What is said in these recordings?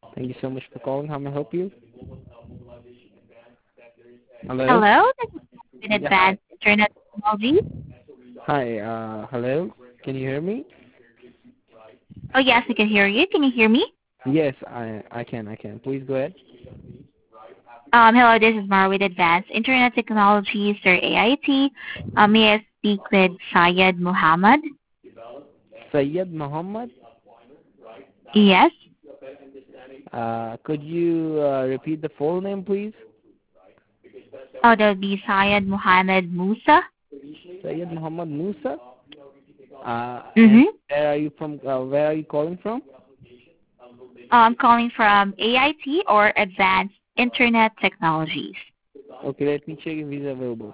Thank you so much for calling. How may I help you? Hello? Hello, this is with Yeah, hi. Advanced Internet Technology. Hi, hello? Can you hear me? Oh, yes, I can hear you. Can you hear me? Yes, I can. Please go ahead. Hello, this is Mar with Advanced Internet Technologies or AIT. May I speak with Syed Muhammad? Sayyid Muhammad, Yes. could you repeat the full name, please? Oh, that would be Syed Muhammad Musa. Sayyid Muhammad Musa? And Mm-hmm. where are you calling from? I'm calling from AIT or Advanced Internet Technologies. Okay, let me check if he's available.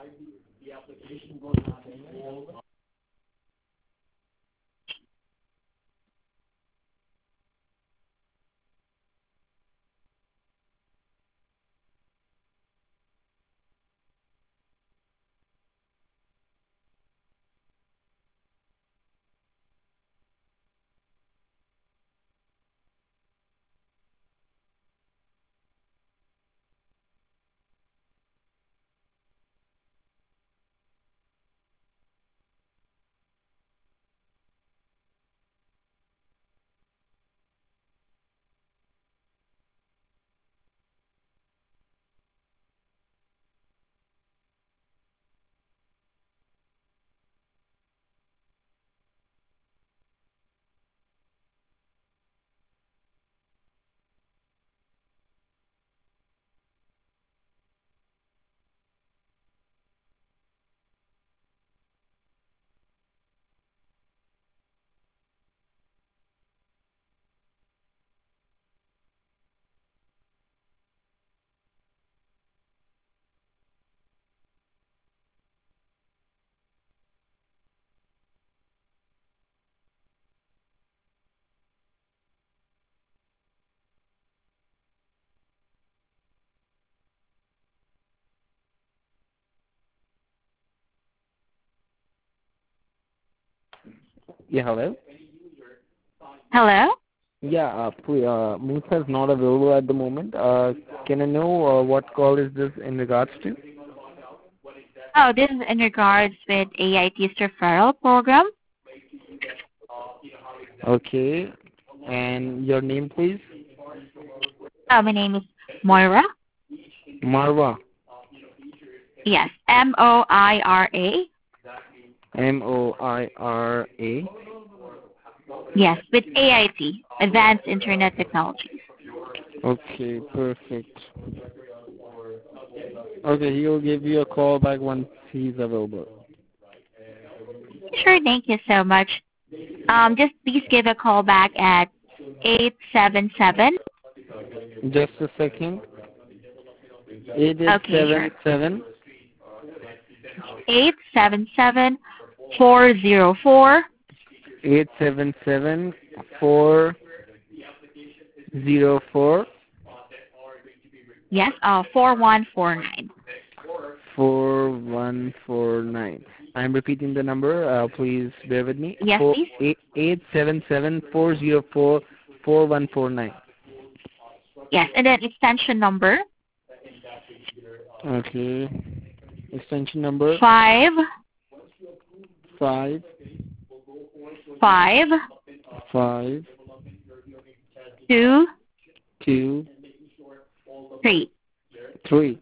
Yeah, hello? Hello? Yeah, Musa is not available at the moment. Can I know what call is this in regards to? Oh, this is in regards with AIT's referral program. Okay, and your name, please? My name is Moira. Marwa. Yes, Moira. Moira. Yes, with AIT, Advanced Internet Technologies. Okay, perfect. Okay, he'll give you a call back once he's available. Sure, thank you so much. Just please give a call back at 877. Just a second. Eight eight Okay, seven sure. seven 877 404. 877-404-4149. Yes, 4149. I'm repeating the number. Please bear with me. Yes, please. 877-404-4149. Yes, and then extension number Okay. Extension number 5 5 5 5 2 2 3. 3.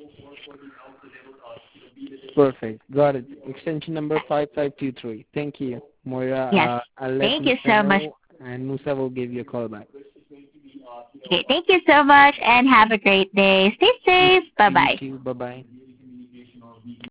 Perfect. Got it. Extension number 5523. Thank you, Moira. Yes. I'll let Thank you Musa so much. know, and Musa will give you a call back. Okay, thank you so much and have a great day. Stay You, safe. Bye you bye. too. Bye bye.